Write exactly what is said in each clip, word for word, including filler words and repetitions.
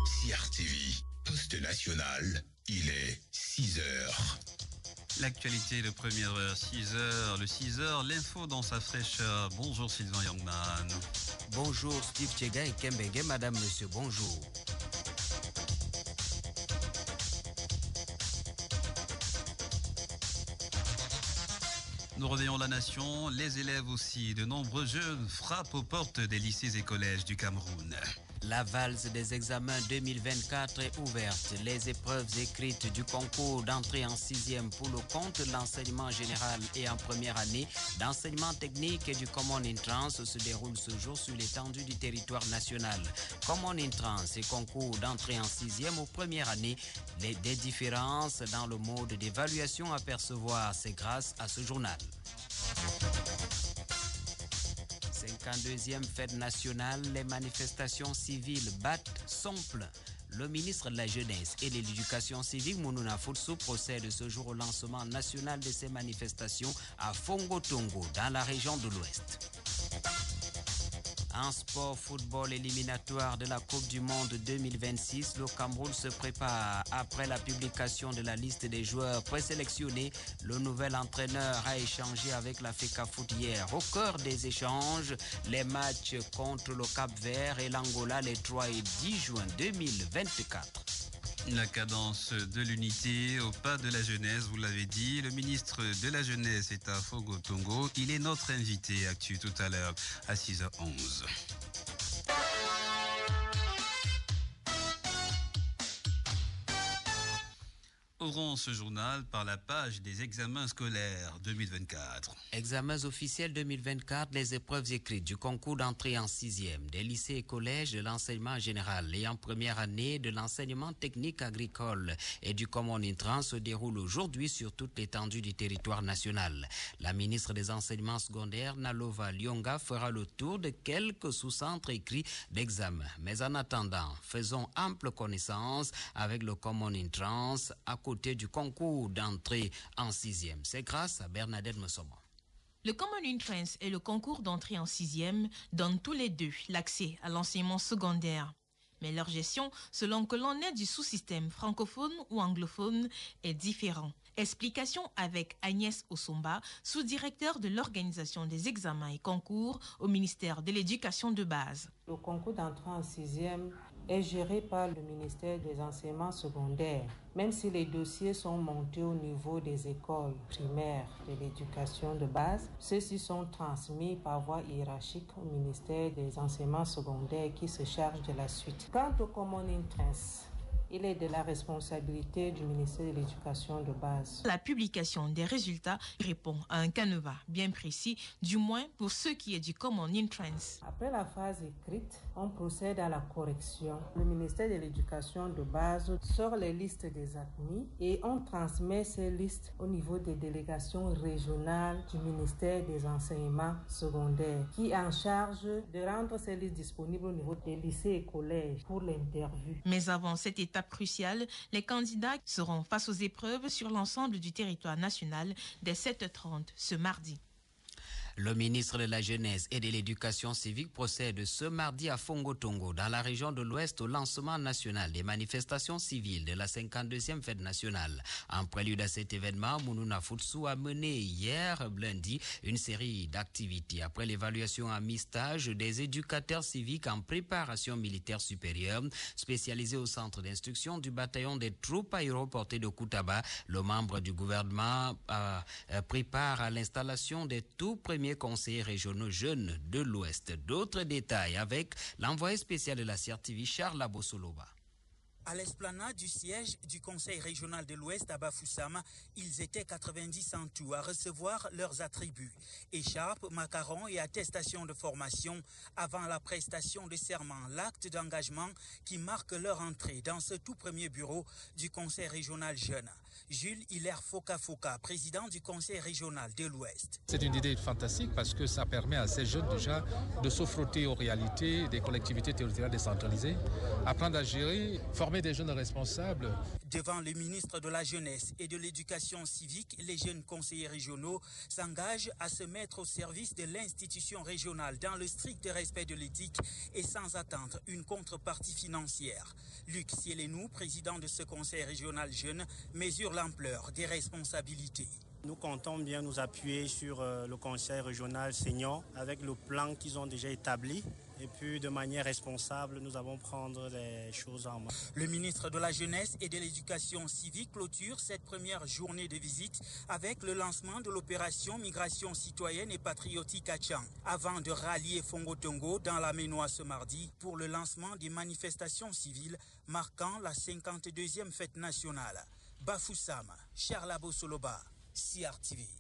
C R T V, poste national, il est six heures. L'actualité de première heure, six heures, le six heures, l'info dans sa fraîcheur. Bonjour Sylvain Youngman. Bonjour Steve Tchega et Kembege, madame, monsieur, bonjour. Nous réveillons la nation, les élèves aussi. De nombreux jeunes frappent aux portes des lycées et collèges du Cameroun. La valse des examens deux mille vingt-quatre est ouverte. Les épreuves écrites du concours d'entrée en sixième pour le compte de l'enseignement général et en première année d'enseignement technique et du Common Entrance se déroulent ce jour sur l'étendue du territoire national. Common Entrance et concours d'entrée en sixième aux premières années, les, des différences dans le mode d'évaluation à percevoir, c'est grâce à ce journal. cinquante-deuxième fête nationale, les manifestations civiles battent son plein. Le ministre de la Jeunesse et de l'Éducation civique, Mounouna Foutsou, procède ce jour au lancement national de ces manifestations à Fongo-Tongo, dans la région de l'Ouest. En sport, football éliminatoire de la Coupe du Monde deux mille vingt-six, le Cameroun se prépare. Après la publication de la liste des joueurs présélectionnés, le nouvel entraîneur a échangé avec la FECAFOOT hier. Au cœur des échanges, les matchs contre le Cap-Vert et l'Angola les trois et dix juin deux mille vingt-quatre. La cadence de l'unité au pas de la jeunesse, vous l'avez dit. Le ministre de la Jeunesse est à Fongo-Tongo. Il est notre invité actu tout à l'heure à six heures onze. Ouvrons ce journal par la page des examens scolaires deux mille vingt-quatre. Examens officiels deux mille vingt-quatre, les épreuves écrites du concours d'entrée en sixième, des lycées et collèges de l'enseignement général et en première année de l'enseignement technique agricole et du Common Entrance se déroulent aujourd'hui sur toute l'étendue du territoire national. La ministre des enseignements secondaires, Nalova Lyonga, fera le tour de quelques sous-centres écrits d'examen. Mais en attendant, faisons ample connaissance avec le Common Entrance à côté du concours d'entrée en sixième. C'est grâce à Bernadette Mosoma. Le Common Entrance et le concours d'entrée en sixième donnent tous les deux l'accès à l'enseignement secondaire. Mais leur gestion, selon que l'on est du sous-système francophone ou anglophone, est différente. Explication avec Agnès Osomba, sous-directeur de l'organisation des examens et concours au ministère de l'Éducation de base. Le concours d'entrée en sixième est géré par le ministère des enseignements secondaires. Même si les dossiers sont montés au niveau des écoles primaires de l'éducation de base, ceux-ci sont transmis par voie hiérarchique au ministère des enseignements secondaires qui se charge de la suite. Quant au Common Entrance, il est de la responsabilité du ministère de l'Éducation de base. La publication des résultats répond à un canevas bien précis, du moins pour ce qui est du Common Entrance. Après la phase écrite, on procède à la correction. Le ministère de l'Éducation de base sort les listes des admis et on transmet ces listes au niveau des délégations régionales du ministère des enseignements secondaires qui est en charge de rendre ces listes disponibles au niveau des lycées et collèges pour l'interview. Mais avant cette étape cruciale, les candidats seront face aux épreuves sur l'ensemble du territoire national dès sept heures trente ce mardi. Le ministre de la Jeunesse et de l'Éducation civique procède ce mardi à Fongo-Tongo, dans la région de l'Ouest, au lancement national des manifestations civiles de la cinquante-deuxième fête nationale. En prélude à cet événement, Mounouna Foutsou a mené hier, lundi, une série d'activités. Après l'évaluation à mi-stage des éducateurs civiques en préparation militaire supérieure, spécialisés au centre d'instruction du bataillon des troupes aéroportées de Koutaba, le membre du gouvernement euh, euh, prépare à l'installation des tout premiers conseillers régionaux jeunes de l'Ouest. D'autres détails avec l'envoyé spécial de la C R T V, Charles Abosoloba. À l'esplanade du siège du Conseil régional de l'Ouest à Bafoussam, ils étaient quatre-vingt-dix en tout à recevoir leurs attributs, écharpes, macarons et attestations de formation avant la prestation de serment, l'acte d'engagement qui marque leur entrée dans ce tout premier bureau du Conseil régional jeune. Jules Hilaire Foka-Foka, président du conseil régional de l'Ouest. C'est une idée fantastique parce que ça permet à ces jeunes déjà de se frotter aux réalités des collectivités territoriales décentralisées, apprendre à gérer, former des jeunes responsables. Devant le ministre de la Jeunesse et de l'Éducation civique, les jeunes conseillers régionaux s'engagent à se mettre au service de l'institution régionale dans le strict respect de l'éthique et sans attendre une contrepartie financière. Luc Sielenou, président de ce conseil régional jeune, mesure l'ampleur des responsabilités. Nous comptons bien nous appuyer sur euh, le conseil régional senior avec le plan qu'ils ont déjà établi. Et puis, de manière responsable, nous allons prendre les choses en main. Le ministre de la Jeunesse et de l'Éducation civique clôture cette première journée de visite avec le lancement de l'opération Migration citoyenne et patriotique à Tchang, avant de rallier Fongo-Tongo dans la Ménois ce mardi pour le lancement des manifestations civiles marquant la cinquante-deuxième fête nationale. Bafoussam, Charlabo Soloba, C R T V.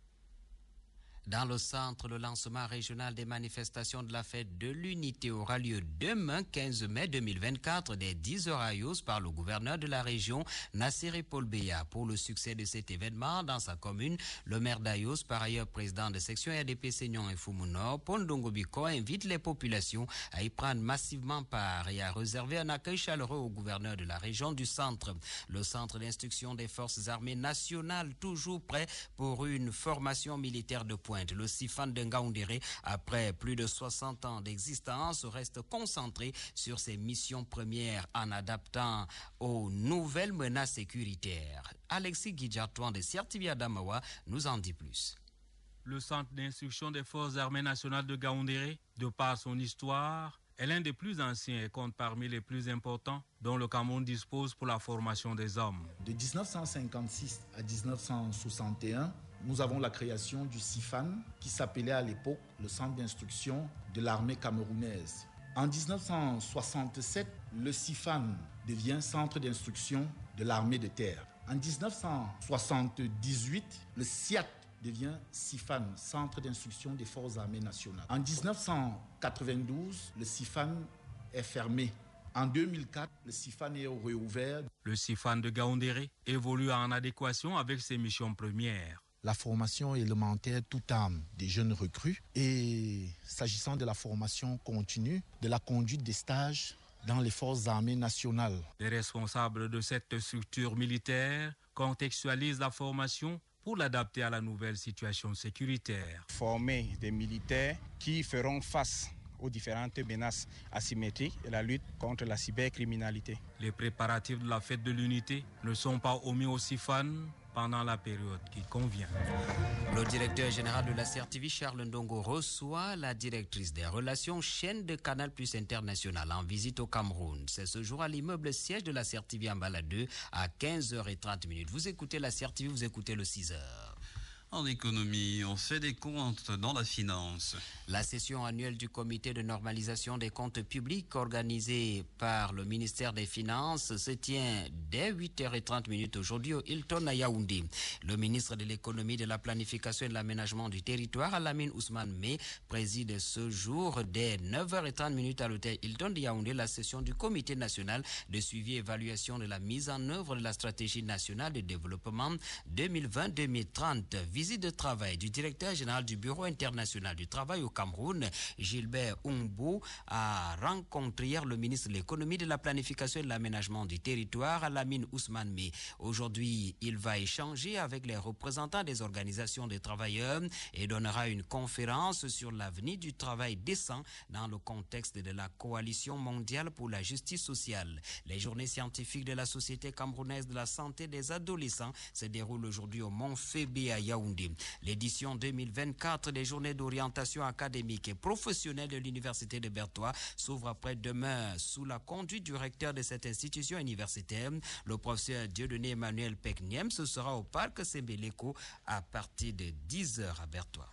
Dans le centre, le lancement régional des manifestations de la fête de l'unité aura lieu demain, quinze mai deux mille vingt-quatre, dès dix heures à Yos par le gouverneur de la région, Nassere Paul Beya. Pour le succès de cet événement dans sa commune, le maire d'Ayos, par ailleurs président de section R D P Seignon et Foumounor, Pondongo Biko, invite les populations à y prendre massivement part et à réserver un accueil chaleureux au gouverneur de la région du centre. Le centre d'instruction des forces armées nationales, toujours prêt pour une formation militaire de pointe. Le Sifan de Ngaoundéré, après plus de soixante ans d'existence, reste concentré sur ses missions premières en adaptant aux nouvelles menaces sécuritaires. Alexis Guidjartouan de Siertivia Damawa nous en dit plus. Le centre d'instruction des forces armées nationales de Ngaoundéré, de par son histoire, est l'un des plus anciens et compte parmi les plus importants dont le Cameroun dispose pour la formation des hommes. De mille neuf cent cinquante-six à mille neuf cent soixante et un, nous avons la création du Sifan, qui s'appelait à l'époque le centre d'instruction de l'armée camerounaise. En mille neuf cent soixante-sept, le Sifan devient centre d'instruction de l'armée de terre. En mille neuf cent soixante-dix-huit, le S I A T devient Sifan, centre d'instruction des forces armées nationales. En mille neuf cent quatre-vingt-douze, le Sifan est fermé. En deux mille quatre, le Sifan est réouvert. Le Sifan de Ngaoundéré évolue en adéquation avec ses missions premières. La formation élémentaire toute arme des jeunes recrues et s'agissant de la formation continue, de la conduite des stages dans les forces armées nationales. Les responsables de cette structure militaire contextualisent la formation pour l'adapter à la nouvelle situation sécuritaire. Former des militaires qui feront face aux différentes menaces asymétriques et la lutte contre la cybercriminalité. Les préparatifs de la fête de l'unité ne sont pas omis au Sifan pendant la période qui convient. Le directeur général de la C R T V, Charles Ndongo, reçoit la directrice des relations chaîne de Canal Plus International en visite au Cameroun. C'est ce jour à l'immeuble siège de la C R T V en Bala deux à quinze heures trente. Vous écoutez la C R T V, vous écoutez le six heures. En économie, on fait des comptes dans la finance. La session annuelle du comité de normalisation des comptes publics organisée par le ministère des Finances se tient dès huit heures trente aujourd'hui au Hilton à Yaoundé. Le ministre de l'économie, de la planification et de l'aménagement du territoire, Alamine Ousmane May, préside ce jour dès neuf heures trente à l'hôtel Hilton de Yaoundé la session du comité national de suivi et évaluation de la mise en œuvre de la stratégie nationale de développement deux mille vingt à deux mille trente. Visite de travail du directeur général du Bureau international du travail au Cameroun, Gilbert Oumbo, a rencontré hier le ministre de l'économie, de la planification et de l'aménagement du territoire, Alamine Ousmane May. Aujourd'hui, il va échanger avec les représentants des organisations des travailleurs et donnera une conférence sur l'avenir du travail décent dans le contexte de la coalition mondiale pour la justice sociale. Les journées scientifiques de la Société camerounaise de la santé des adolescents se déroulent aujourd'hui au Mont Fébé à Yaoundé. L'édition deux mille vingt-quatre des journées d'orientation académique et professionnelle de l'Université de Bertois s'ouvre après-demain sous la conduite du recteur de cette institution universitaire, le professeur Dieudonné Emmanuel Pekniem. Ce sera au parc Sembeleko à partir de dix heures à Bertois.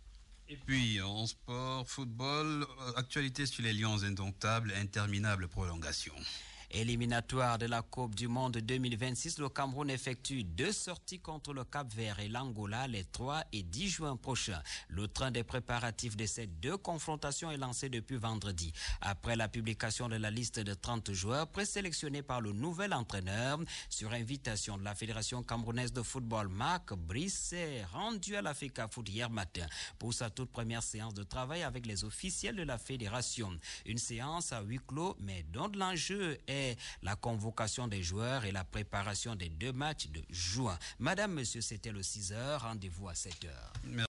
Et puis, en sport, football, actualité sur les Lions indomptables, interminable prolongation. Éliminatoire de la Coupe du Monde deux mille vingt-six, le Cameroun effectue deux sorties contre le Cap-Vert et l'Angola les trois et dix juin prochains. Le train des préparatifs de ces deux confrontations est lancé depuis vendredi. Après la publication de la liste de trente joueurs présélectionnés par le nouvel entraîneur, sur invitation de la Fédération camerounaise de football, Marc Brice s'est rendu à l'Africa Foot hier matin pour sa toute première séance de travail avec les officiels de la fédération. Une séance à huis clos, mais dont l'enjeu est la convocation des joueurs et la préparation des deux matchs de juin. Madame, monsieur, c'était le six heures. Rendez-vous à sept heures.